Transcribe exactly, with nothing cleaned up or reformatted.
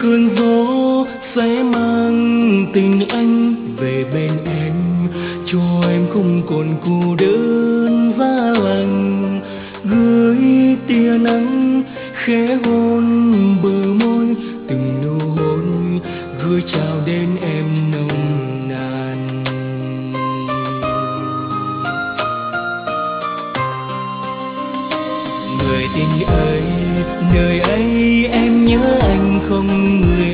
cơn gió sẽ mang tình anh về bên em, cho em không còn cô đơn giá lạnh. Gửi tia nắng khẽ hôn bờ môi, từng nụ hôn gửi chào đến em nồng nàn. Người tình ơi, nơi ấy em nhớ anh không? Người